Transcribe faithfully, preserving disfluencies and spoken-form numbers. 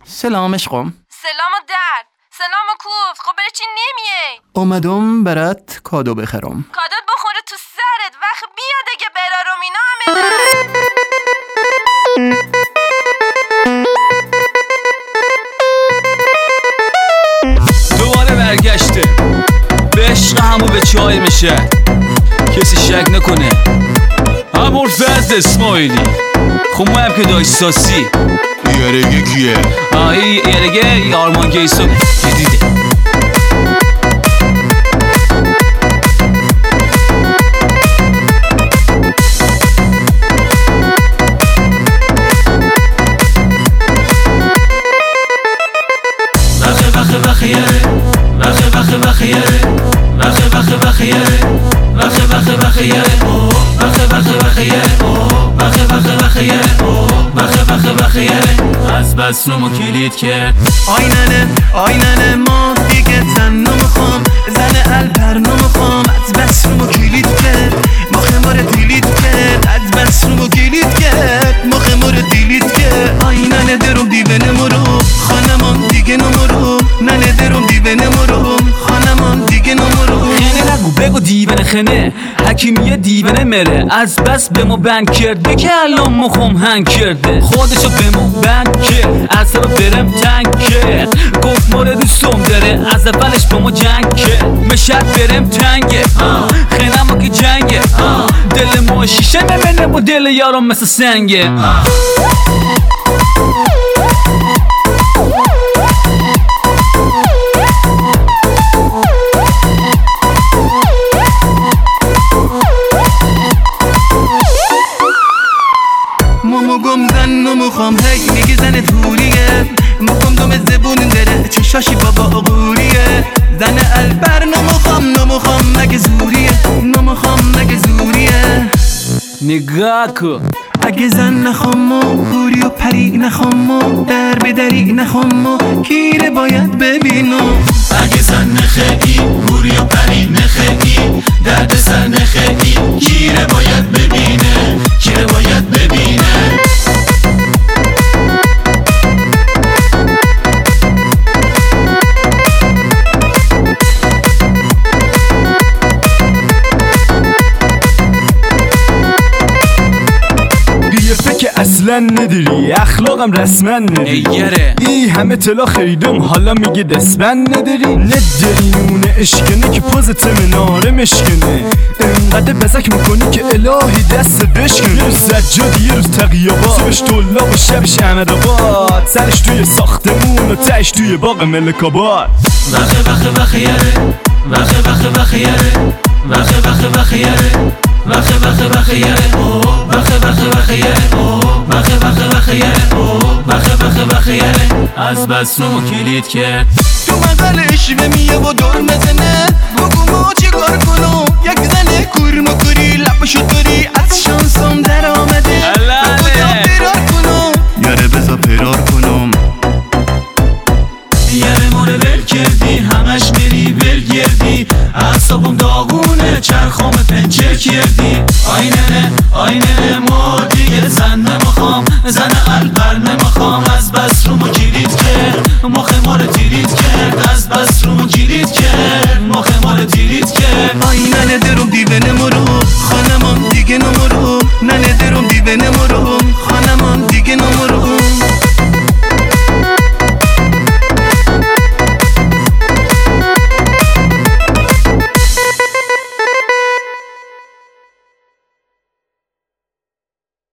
سلام عشقم. سلام و درد. سلام و کوف. خب برای چی نمیای؟ اومدم برات کادو بخرم. کادوت بخوره تو سرت. وقت بیا دیگه برارم اینا همه دوباره برگشته به عشق همو به چای میشه، کسی شک نکنه همون فضل اسماعیلی. خب ما هم که داشت ساسی یارگه کیه؟ آهی یارگه آرمان گیسو جدیده. وخه وخه یاره وخه وخه وخه یاره وخه وخه وخه یاره وخه وخه وخه یاره وخه وخه وخه یاره وخه وخه وخه یاره وخه وخه وخه یاره از بس رو کلید کرد. آیننه آیننه ما دیگه زن نمیخوام، زن الپر نمیخوام، از بس رو کلید کرد. مخه ما رو دیلید کرد، از بس رو کلید کرد. مخه ما رو دیلید کرد. آیننه درم دیوانه مرو خانمان دیگه نمرو، ننه درم دیوانه مرو خانمان دیگه نمرو. خنه نگو بگو دیوانه خنه، حکیمیه دیوانه مره. از بس به ما بند کرده که الان مخم هنگ کرده. خودشو به ما بند کرد، از رو برم تنگ کرد. گفت ماره دوستم داره، از اولش با ما جنگ کرد. مشد برم تنگه خنه ما که جنگه. دل ما شیشه نمینه با دل یارم مثل سنگه. مامو گم زن نمیخوام، هی میگه زن توریه. مخم دوم زبون داره، چشاشی بابا غوریه. زن البر نمیخوام نمیخوام مگه زوریه، نمیخوام مگه زوریه. نگاه کن اگه زن نخوام و هوری و پری نخوام و در بدری نخوام و کیره باید ببینم. اگه زن نخیی هوری و پری نخیی، درد سر نخیی، کیره باید ببینه، کیره باید ببینه. که اصلا نداری، اخلاقم رسما نداری. ایگره ای همه طلا خریدم حالا میگه دستبند نداری. نداری نونه اشکنه که پوزت مناره مشکنه. انقدر بزک میکنی که الهی دست بشکنه. یه روز سجاد یه روز تقیاباد، صبحش طلاب و شبش احمدآباد. سرش توی ساختمون و تش توی باغ ملک‌آباد. وخه وخه وخه یاره وخه وخه وخه یاره وخه وخه وخه یاره وخه وخه وخه یاره وخه وخه وخه یاره وخه وخه وخه یاره وخه وخه وخه یاره از بس رو کلید کرد. تو مقالش و میه و دور مزنه، بگو ما چی کار کنم. یک زنه کورم و کوری لپشو داری، از شانسم در آمده. بگو پیرار کنم، یاره بزا پیرار کنم. یاره ماره ول کردی، همش میری ول گردی. اعصابم داغونه چرخام پنچر کردی. آینه آینه ما دیگه زن نمیخوام، زن الپر نمیخوام. از بس رو کلید کرد، مخ ما رو تیرید کرد. از بس رو کلید کرد، مخ ما رو تیرید کرد. آینه درم دیوانه مرو خانمان دیگه نمرو، ننه درم دیوانه مرو